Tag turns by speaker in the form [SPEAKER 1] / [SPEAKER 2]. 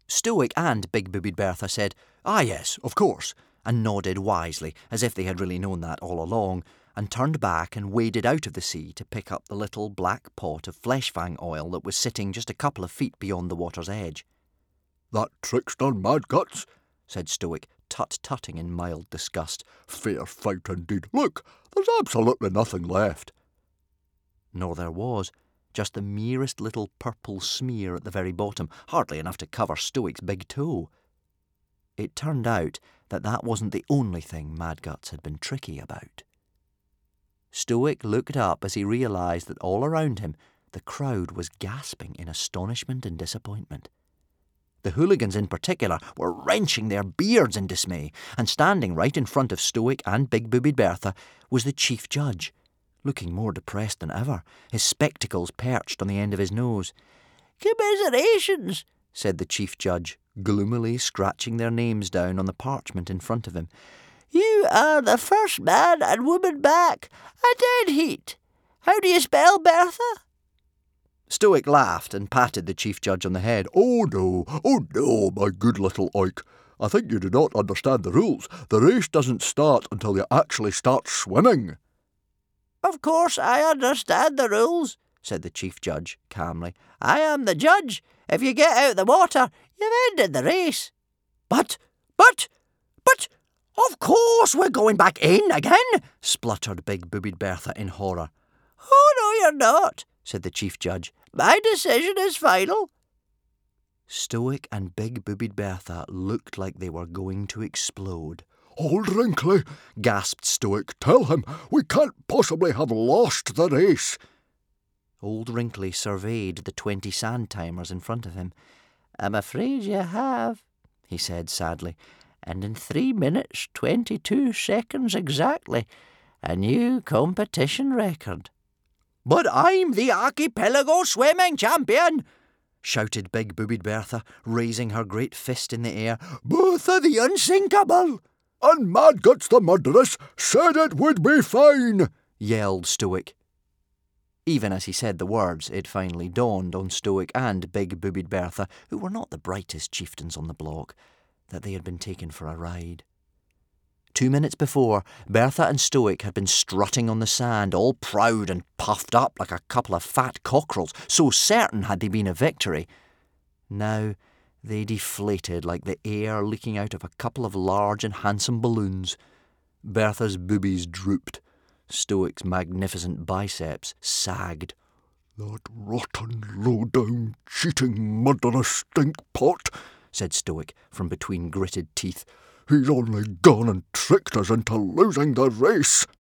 [SPEAKER 1] Stoic and Big-Boobied Bertha said, "Ah yes, of course," and nodded wisely, as if they had really known that all along, and turned back and waded out of the sea to pick up the little black pot of flesh-fang oil that was sitting just a couple of feet beyond the water's edge.
[SPEAKER 2] "That trick's done, Mad Guts,"
[SPEAKER 1] said Stoic, tut-tutting in mild disgust.
[SPEAKER 2] "Fair fight indeed. Look, there's absolutely nothing left."
[SPEAKER 1] Nor there was, just the merest little purple smear at the very bottom, hardly enough to cover Stoic's big toe. It turned out that wasn't the only thing Mad Guts had been tricky about. Stoic looked up as he realised that all around him the crowd was gasping in astonishment and disappointment. The hooligans in particular were wrenching their beards in dismay, and standing right in front of Stoic and Big-Boobied Bertha was the chief judge, looking more depressed than ever, his spectacles perched on the end of his nose.
[SPEAKER 3] "Commiserations,"
[SPEAKER 1] said the chief judge, gloomily scratching their names down on the parchment in front of him.
[SPEAKER 3] "You are the first man and woman back. A dead heat. How do you spell Bertha?"
[SPEAKER 1] Stoic laughed and patted the chief judge on the head.
[SPEAKER 2] Oh no, my good little oik. I think you do not understand the rules. The race doesn't start until you actually start swimming."
[SPEAKER 3] "Of course I understand the rules," said the chief judge calmly. "I am the judge. If you get out the water, you've ended the race."
[SPEAKER 1] But, of course we're going back in again," spluttered Big-Boobied Bertha in horror.
[SPEAKER 3] "Oh, no, you're not," said the chief judge. "My decision is final."
[SPEAKER 1] Stoic and Big-Boobied Bertha looked like they were going to explode.
[SPEAKER 2] "Old Wrinkly," gasped Stoic, "tell him we can't possibly have lost the race."
[SPEAKER 1] Old Wrinkly surveyed the 20 sand-timers in front of him.
[SPEAKER 3] "I'm afraid you have," he said sadly, "and in 3 minutes, 22 seconds exactly. A new competition record."
[SPEAKER 1] "But I'm the archipelago swimming champion!" shouted Big-Boobied Bertha, raising her great fist in the air. "Bertha the unsinkable!"
[SPEAKER 2] "And Mad Guts the murderess said it would be fine!"
[SPEAKER 1] yelled Stoic. Even as he said the words, it finally dawned on Stoic and Big-Boobied Bertha, who were not the brightest chieftains on the block, that they had been taken for a ride. 2 minutes before, Bertha and Stoic had been strutting on the sand, all proud and puffed up like a couple of fat cockerels, so certain had they been of victory. Now they deflated like the air leaking out of a couple of large and handsome balloons. Bertha's boobies drooped. Stoic's magnificent biceps sagged.
[SPEAKER 2] "That rotten, low-down, cheating, murderous stinkpot," said Stoic from between gritted teeth. "He's only gone and tricked us into losing the race."